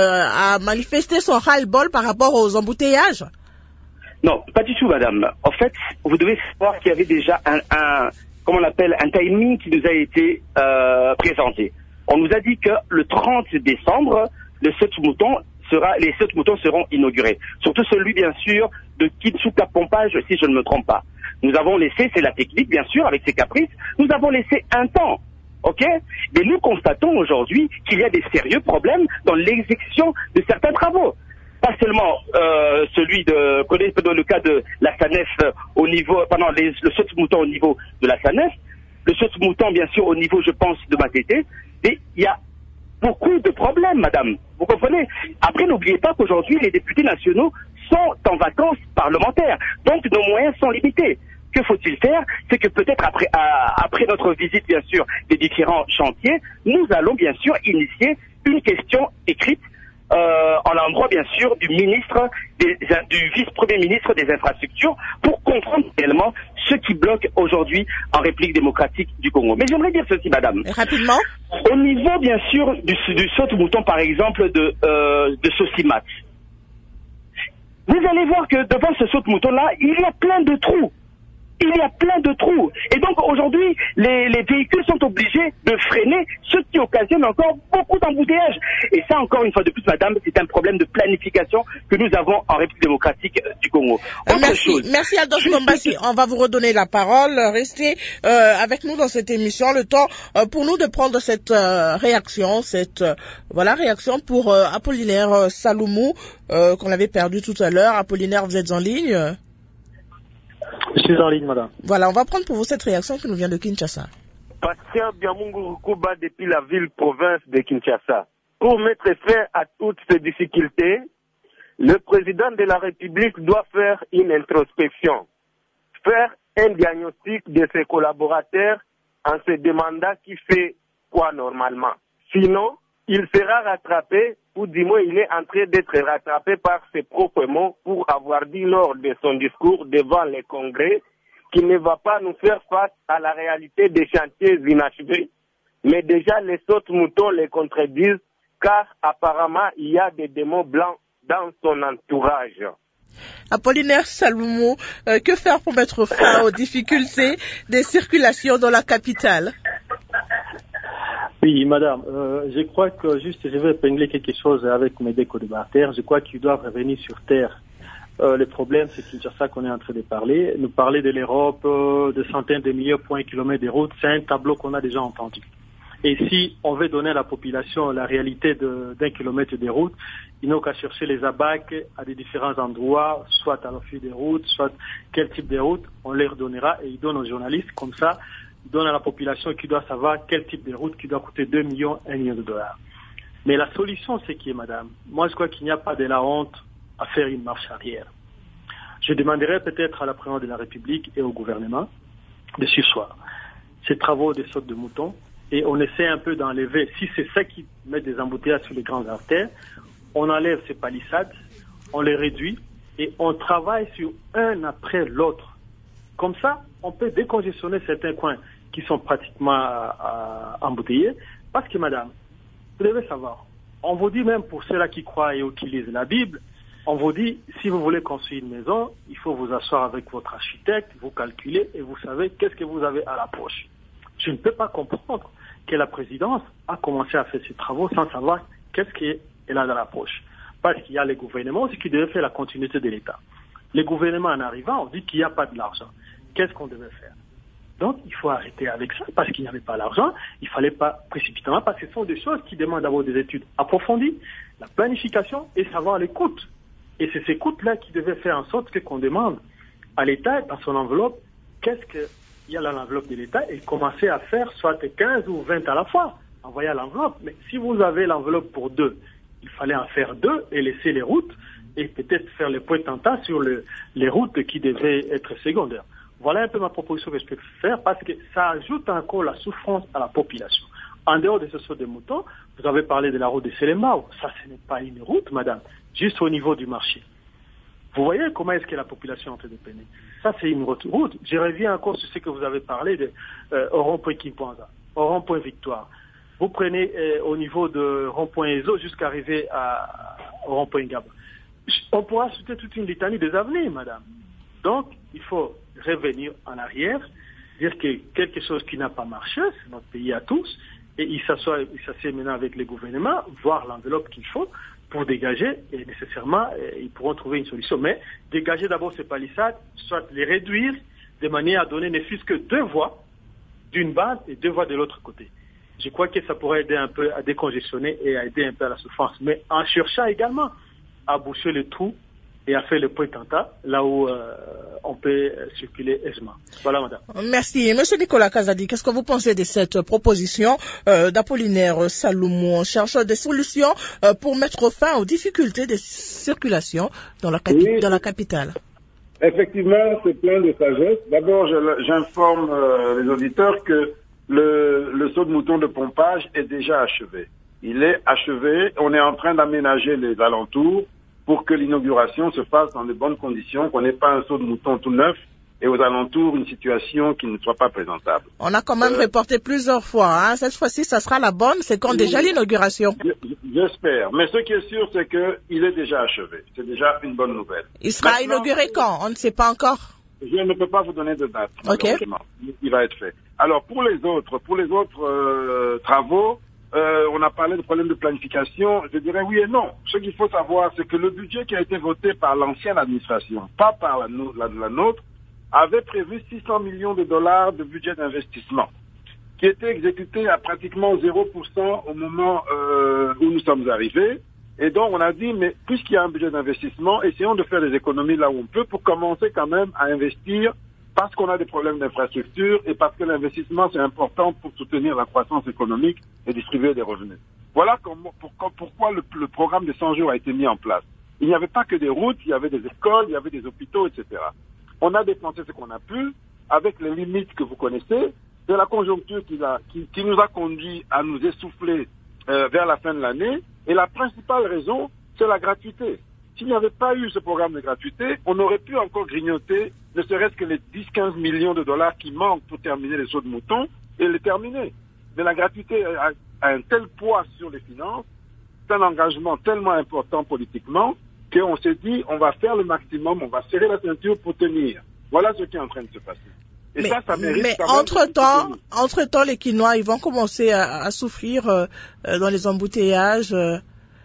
a manifesté son ras-le-bol par rapport aux embouteillages? Non, pas du tout, madame. En fait, vous devez savoir qu'il y avait déjà un, un comment on appelle, un timing qui nous a été euh, présenté. On nous a dit que le trente décembre, le sept moutons sera, les sept moutons seront inaugurés. Surtout celui, bien sûr, de Kitsuka Pompage, si je ne me trompe pas. Nous avons laissé, c'est la technique, bien sûr, avec ses caprices, nous avons laissé un temps. Ok? Mais nous constatons aujourd'hui qu'il y a des sérieux problèmes dans l'exécution de certains travaux. Pas seulement euh, celui de, connaissez le cas de la SANEF au niveau, pendant les, le saut mouton au niveau de la SANEF, le saut mouton bien sûr au niveau, je pense, de Matete, et il y a beaucoup de problèmes, madame. Vous comprenez? Après, n'oubliez pas qu'aujourd'hui, les députés nationaux sont en vacances parlementaires, donc nos moyens sont limités. Que faut-il faire? C'est que peut-être après, à, après notre visite, bien sûr, des différents chantiers, nous allons bien sûr initier une question écrite euh, en l'endroit, bien sûr, du ministre, des, du vice-premier ministre des infrastructures, pour comprendre réellement ce qui bloque aujourd'hui en République démocratique du Congo. Mais j'aimerais dire ceci, madame. Rapidement. Au niveau, bien sûr, du, du saute-mouton, par exemple, de, euh, de Sosimat, vous allez voir que devant ce saute-mouton-là, il y a plein de trous. Il y a plein de trous. Et donc aujourd'hui, les, les véhicules sont obligés de freiner, ce qui occasionne encore beaucoup d'embouteillages. Et ça, encore une fois de plus, madame, c'est un problème de planification que nous avons en République démocratique du Congo. Autre Merci, chose, Merci Ados Dombassi. On va vous redonner la parole. Restez euh, avec nous dans cette émission. Le temps euh, pour nous de prendre cette euh, réaction, cette euh, voilà réaction pour euh, Apollinaire euh, Saloumou, euh, qu'on avait perdu tout à l'heure. Apollinaire, vous êtes en ligne? Je suis en ligne, madame. Voilà, on va prendre pour vous cette réaction qui nous vient de Kinshasa. Pasteur Biamungu Rukuba depuis la ville-province de Kinshasa. Pour mettre fin à toutes ces difficultés, le président de la République doit faire une introspection, faire un diagnostic de ses collaborateurs en se demandant qui fait quoi normalement. Sinon, il sera rattrapé, ou du moins il est en train d'être rattrapé par ses propres mots pour avoir dit lors de son discours devant les congrès qu'il ne va pas nous faire face à la réalité des chantiers inachevés. Mais déjà les autres moutons les contredisent car apparemment il y a des démons blancs dans son entourage. Apollinaire Saloumou, euh, que faire pour mettre fin aux difficultés des circulations dans la capitale? Oui, madame, euh, je crois que juste je vais épingler quelque chose avec mes deux co-débatteurs. Je crois qu'ils doivent revenir sur terre. Euh, le problème, c'est Kinshasa qu'on est en train de parler. Nous parler de l'Europe, euh, de centaines de milliers de points kilomètres de routes, c'est un tableau qu'on a déjà entendu. Et si on veut donner à la population la réalité de, d'un kilomètre de route, ils n'ont qu'à chercher les abacs à des différents endroits, soit à l'office des routes, soit quel type de route, on leur donnera et ils donnent aux journalistes comme ça. Donne à la population qui doit savoir quel type de route qui doit coûter deux millions, un million de dollars. Mais la solution, c'est qui est, madame? Moi, je crois qu'il n'y a pas de la honte à faire une marche arrière. Je demanderais peut-être à la présidente de la République et au gouvernement de surseoir ces travaux de saute de moutons et on essaie un peu d'enlever, si c'est ça qui met des embouteillages sur les grandes artères, on enlève ces palissades, on les réduit et on travaille sur un après l'autre. Comme ça, on peut décongestionner certains coins qui sont pratiquement euh, embouteillés. Parce que, madame, vous devez savoir, on vous dit même pour ceux-là qui croient et qui lisent la Bible, on vous dit, si vous voulez construire une maison, il faut vous asseoir avec votre architecte, vous calculer et vous savez qu'est-ce que vous avez à la poche. Je ne peux pas comprendre que la présidence a commencé à faire ses travaux sans savoir qu'est-ce qu'elle a dans la poche. Parce qu'il y a les gouvernements aussi qui devaient faire la continuité de l'État. Les gouvernements en arrivant, on dit qu'il n'y a pas de l'argent. Qu'est-ce qu'on devait faire? Donc, il faut arrêter avec ça, parce qu'il n'y avait pas l'argent. Il ne fallait pas précipitamment, parce que ce sont des choses qui demandent d'avoir des études approfondies, la planification et savoir les coûts. Et c'est ces coûts-là qui devaient faire en sorte que qu'on demande à l'État, dans son enveloppe, qu'est-ce qu'il y a dans l'enveloppe de l'État, et commencer à faire soit quinze ou vingt à la fois, envoyer à l'enveloppe. Mais si vous avez l'enveloppe pour deux, il fallait en faire deux et laisser les routes, et peut-être faire les points tentants sur le, les routes qui devaient être secondaires. Voilà un peu ma proposition que je peux faire, parce que ça ajoute encore la souffrance à la population. En dehors de ce saut de moutons, vous avez parlé de la route de Selembao. Ça, ce n'est pas une route, madame, juste au niveau du marché. Vous voyez comment est-ce que la population est en train de peiner. Ça, c'est une route. Je reviens encore sur ce que vous avez parlé de euh, au rond-point Kimpanza, au rond-point Victoire. Vous prenez euh, au niveau de rond-point Ezo jusqu'à arriver à, au rond-point Gaba. On pourra citer toute une litanie des avenues, madame. Donc, il faut revenir en arrière, dire que quelque chose qui n'a pas marché, c'est notre pays à tous, et il s'assoit, il s'assied maintenant avec les gouvernements, voir l'enveloppe qu'il faut pour dégager, et nécessairement, ils pourront trouver une solution. Mais dégager d'abord ces palissades, soit les réduire de manière à donner ne fût-ce que deux voies d'une base et deux voies de l'autre côté. Je crois que ça pourrait aider un peu à décongestionner et à aider un peu à la souffrance, mais en cherchant également à boucher le trou et à faire le point tenta, là où euh, on peut circuler aisément. Voilà, madame. Merci. Monsieur Nicolas Kazadi, qu'est-ce que vous pensez de cette proposition euh, d'Apollinaire Saloumou, chercheur des solutions euh, pour mettre fin aux difficultés de circulation dans la, capi- oui. dans la capitale? Effectivement, c'est plein de sagesse. D'abord, je, j'informe euh, les auditeurs que le, le saut de mouton de pompage est déjà achevé. Il est achevé. On est en train d'aménager les alentours pour que l'inauguration se fasse dans de bonnes conditions, qu'on n'ait pas un saut de mouton tout neuf et aux alentours une situation qui ne soit pas présentable. On a quand même euh, reporté plusieurs fois. Hein. Cette fois-ci, ça sera la bonne. C'est quand oui, déjà l'inauguration. J'espère. Mais ce qui est sûr, c'est qu'il est déjà achevé. C'est déjà une bonne nouvelle. Il sera Maintenant, inauguré quand? On ne sait pas encore. Je ne peux pas vous donner de date. Okay. Il va être fait. Alors, pour les autres, pour les autres euh, travaux, Euh, on a parlé de problèmes de planification, je dirais oui et non. Ce qu'il faut savoir, c'est que le budget qui a été voté par l'ancienne administration, pas par la, la, la nôtre, avait prévu six cents millions de dollars de budget d'investissement, qui était exécuté à pratiquement zéro pour cent au moment euh, où nous sommes arrivés. Et donc on a dit, mais puisqu'il y a un budget d'investissement, essayons de faire des économies là où on peut pour commencer quand même à investir, parce qu'on a des problèmes d'infrastructure et parce que l'investissement, c'est important pour soutenir la croissance économique et distribuer des revenus. Voilà comment, pourquoi, pourquoi le, le programme de cent jours a été mis en place. Il n'y avait pas que des routes, il y avait des écoles, il y avait des hôpitaux, et cetera. On a dépensé ce qu'on a pu, avec les limites que vous connaissez. C'est la conjoncture qui, a, qui, qui nous a conduit à nous essouffler euh, vers la fin de l'année. Et la principale raison, c'est la gratuité. S'il n'y avait pas eu ce programme de gratuité, on aurait pu encore grignoter ne serait-ce que les dix à quinze millions de dollars qui manquent pour terminer les sauts de mouton et les terminer. Mais la gratuité a, a un tel poids sur les finances, c'est un engagement tellement important politiquement qu'on s'est dit on va faire le maximum, on va serrer la ceinture pour tenir. Voilà ce qui est en train de se passer. Et mais, ça, ça mérite mais entre-temps, entre-temps, les Quinois, ils vont commencer à, à souffrir euh, dans les embouteillages, euh,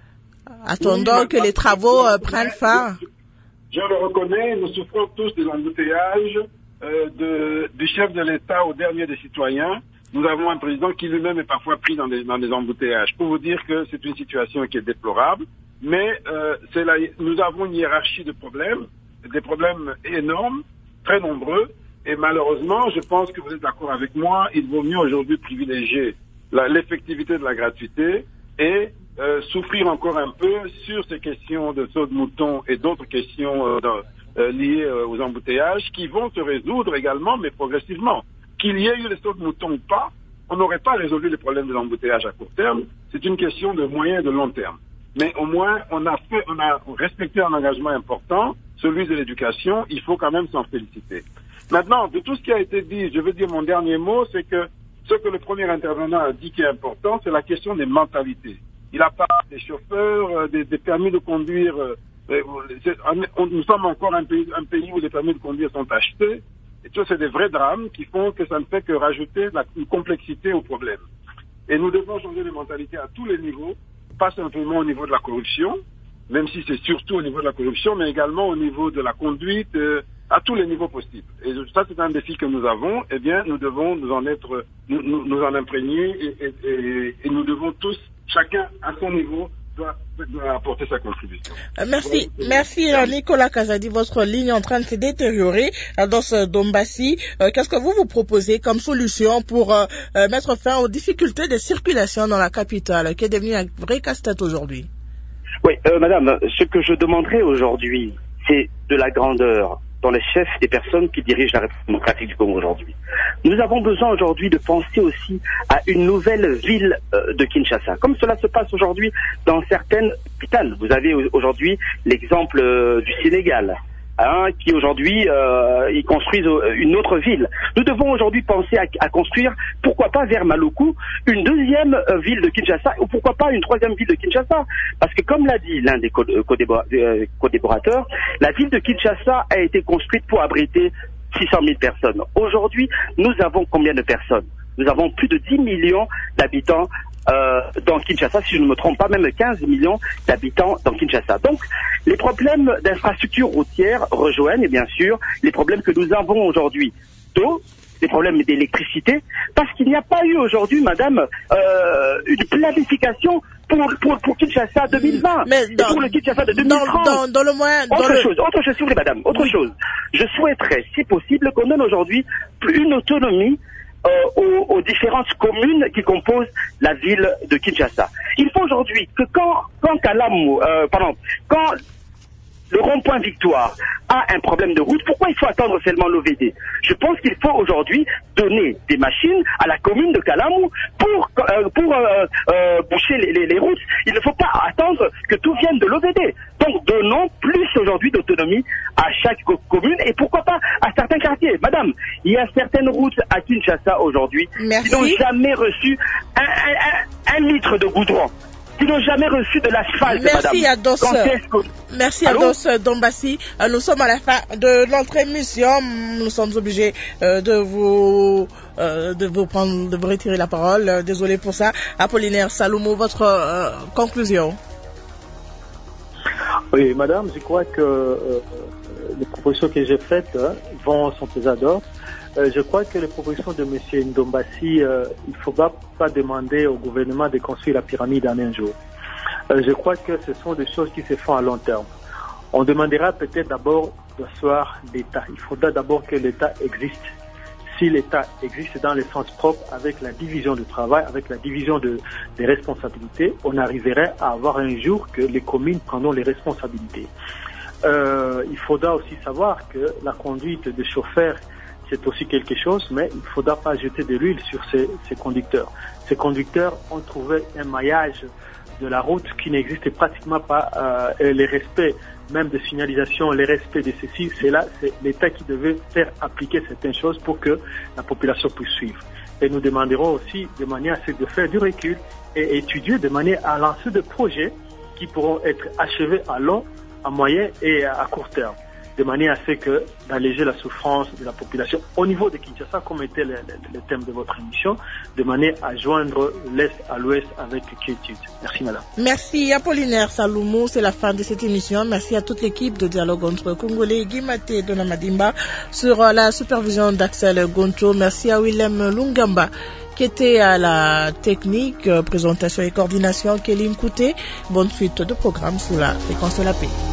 attendant oui, que les travaux euh, prennent fin. Je, je le reconnais, nous souffrons tous des embouteillages euh, de, du chef de l'État au dernier des citoyens. Nous avons un président qui lui-même est parfois pris dans des, dans des embouteillages. Pour vous dire que c'est une situation qui est déplorable, mais euh, c'est la, nous avons une hiérarchie de problèmes, des problèmes énormes, très nombreux, et malheureusement, je pense que vous êtes d'accord avec moi, il vaut mieux aujourd'hui privilégier la, l'effectivité de la gratuité et euh, souffrir encore un peu sur ces questions de saut de mouton et d'autres questions euh, dans, euh, liées euh, aux embouteillages qui vont se résoudre également, mais progressivement. Qu'il y ait eu les sauts de mouton ou pas, on n'aurait pas résolu les problèmes de l'embouteillage à court terme. C'est une question de moyen et de long terme. Mais au moins, on a fait, on a respecté un engagement important celui de l'éducation, il faut quand même s'en féliciter. Maintenant, de tout ce qui a été dit, je veux dire mon dernier mot, c'est que ce que le premier intervenant a dit qui est important, c'est la question des mentalités. Il a parlé des chauffeurs, euh, des, des permis de conduire. Euh, on, nous sommes encore un pays, un pays où les permis de conduire sont achetés. Et tout, c'est des vrais drames qui font que ça ne fait que rajouter la, une complexité au problème. Et nous devons changer les mentalités à tous les niveaux, pas simplement au niveau de la corruption, même si c'est surtout au niveau de la corruption, mais également au niveau de la conduite, euh, à tous les niveaux possibles. Et ça, c'est un défi que nous avons. Eh bien, nous devons nous en être, nous, nous, nous en imprégner et, et, et, et nous devons tous, chacun à son niveau, doit, doit apporter sa contribution. Merci, voilà. Merci Nicolas Kazadi. Votre ligne est en train de se détériorer dans ce Dombassi. Euh, qu'est-ce que vous vous proposez comme solution pour euh, mettre fin aux difficultés de circulation dans la capitale, qui est devenue un vrai casse-tête aujourd'hui? Oui, euh, madame, ce que je demanderais aujourd'hui, c'est de la grandeur dans les chefs des personnes qui dirigent la République démocratique du Congo aujourd'hui. Nous avons besoin aujourd'hui de penser aussi à une nouvelle ville euh, de Kinshasa, comme cela se passe aujourd'hui dans certaines capitales. Vous avez aujourd'hui l'exemple euh, du Sénégal, hein, qui aujourd'hui euh, ils construisent une autre ville. Nous devons aujourd'hui penser à, à construire, pourquoi pas vers Maluku, une deuxième euh, ville de Kinshasa, ou pourquoi pas une troisième ville de Kinshasa. Parce que comme l'a dit l'un des co-déborateurs, la ville de Kinshasa a été construite pour abriter six cent mille personnes. Aujourd'hui, nous avons combien de personnes? Nous avons plus de dix millions d'habitants Euh, dans Kinshasa, si je ne me trompe pas, même quinze millions d'habitants dans Kinshasa. Donc, les problèmes d'infrastructures routières rejoignent, bien sûr, les problèmes que nous avons aujourd'hui d'eau, les problèmes d'électricité, parce qu'il n'y a pas eu aujourd'hui, madame, euh, une planification pour, pour, pour Kinshasa deux mille vingt, mais dans, et pour le Kinshasa de deux mille trente. Dans, dans, dans le moins, dans autre le... chose, autre chose, s'il vous plaît, madame, autre oui. chose. Je souhaiterais, si possible, qu'on donne aujourd'hui une autonomie Euh, aux, aux différentes communes qui composent la ville de Kinshasa. Il faut aujourd'hui que quand, quand Kalamu, euh, pardon, quand le rond-point Victoire a un problème de route, pourquoi il faut attendre seulement l'O V D? Je pense qu'il faut aujourd'hui donner des machines à la commune de Kalamu pour, euh, pour euh, euh, boucher les, les, les routes. Il ne faut pas attendre que tout vienne de l'O V D. Donc donnons plus aujourd'hui d'autonomie à chaque commune et pourquoi pas à certains quartiers. Madame, il y a certaines routes à Kinshasa aujourd'hui qui n'ont jamais reçu un, un, un, un litre de goudron, qui n'ont jamais reçu de l'asphalte, Merci madame. Ados. Que... Merci Allô? Ados Dombassi. Nous sommes à la fin de notre émission. Nous sommes obligés euh, de vous euh, de vous prendre, de vous retirer la parole. Désolé pour ça. Apollinaire Salumu, votre euh, conclusion. Oui, madame, je crois que euh, les propositions que j'ai faites hein, vont sont pesées d'or. Euh, je crois que les propositions de M. Ndombassi, euh, il ne faut pas, pas demander au gouvernement de construire la pyramide en un jour. Euh, je crois que ce sont des choses qui se font à long terme. On demandera peut-être d'abord d'asseoir l'État. Il faudra d'abord que l'État existe. Si l'État existe dans le sens propre, avec la division du travail, avec la division de, des responsabilités, on arriverait à avoir un jour que les communes prendront les responsabilités. Euh, il faudra aussi savoir que la conduite des chauffeurs, c'est aussi quelque chose, mais il ne faudra pas jeter de l'huile sur ces, ces conducteurs. Ces conducteurs ont trouvé un maillage de la route qui n'existe pratiquement pas, euh, et les respects même de signalisation, les respects de ceci, c'est là, c'est l'État qui devait faire appliquer certaines choses pour que la population puisse suivre. Et nous demanderons aussi de manière à ce de faire du recul et étudier de manière à lancer des projets qui pourront être achevés à long, à moyen et à court terme, de manière à ce que d'alléger la souffrance de la population au niveau de Kinshasa, comme était le, le, le thème de votre émission, de manière à joindre l'Est à l'Ouest avec quiétude. Merci madame. Merci Apollinaire Salumu, c'est la fin de cette émission. Merci à toute l'équipe de Dialogue entre Congolais, Guy Maté et Dona Madimba, sur la supervision d'Axel Goncho. Merci à Willem Lungamba qui était à la technique, présentation et coordination, Kéline Kouté. Bonne suite de programme sous la fréquence de la paix.